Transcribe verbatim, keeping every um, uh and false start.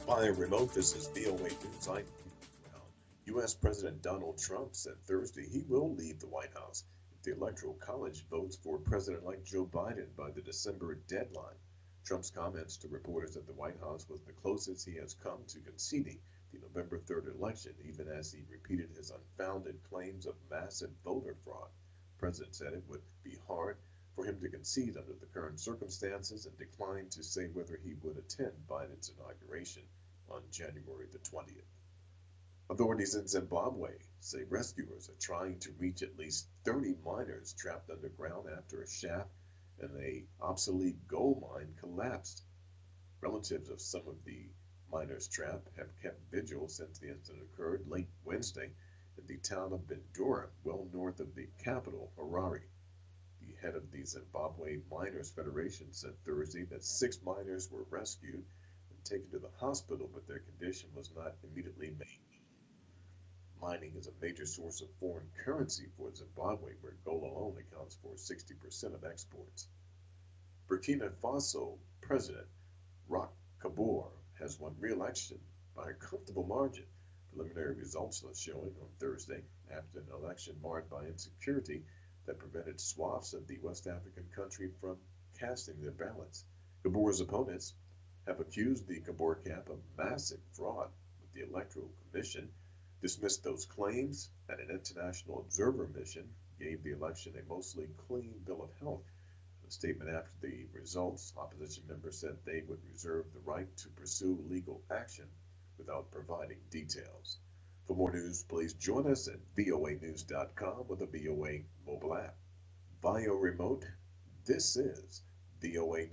By remote, this is V O A News. I'm well, U S. President Donald Trump said Thursday he will leave the White House if the Electoral College votes for President-elect Joe Biden by the December deadline. Trump's comments to reporters at the White House was the closest he has come to conceding the November third election, even as he repeated his unfounded claims of massive voter fraud. The president said it would be hard for him to concede under the current circumstances and declined to say whether he would attend Biden's inauguration on January the twentieth. Authorities in Zimbabwe say rescuers are trying to reach at least thirty miners trapped underground after a shaft in a obsolete gold mine collapsed. Relatives of some of the miners trapped have kept vigil since the incident occurred late Wednesday in the town of Bindura, well north of the capital, Harare. The head of the Zimbabwe Miners Federation said Thursday that six miners were rescued and taken to the hospital, but their condition was not immediately made. Mining is a major source of foreign currency for Zimbabwe, where gold alone accounts for sixty percent of exports. Burkina Faso President Roch Kabore has won re-election by a comfortable margin. Preliminary results are showing on Thursday, after an election marred by insecurity that prevented swaths of the West African country from casting their ballots. Kabore's opponents have accused the Kabore camp of massive fraud, with the Electoral Commission dismissed those claims, and an international observer mission gave the election a mostly clean bill of health. In a statement after the results, opposition members said they would reserve the right to pursue legal action without providing details. For more news, please join us at V O A news dot com with the V O A mobile app. Via remote, this is V O A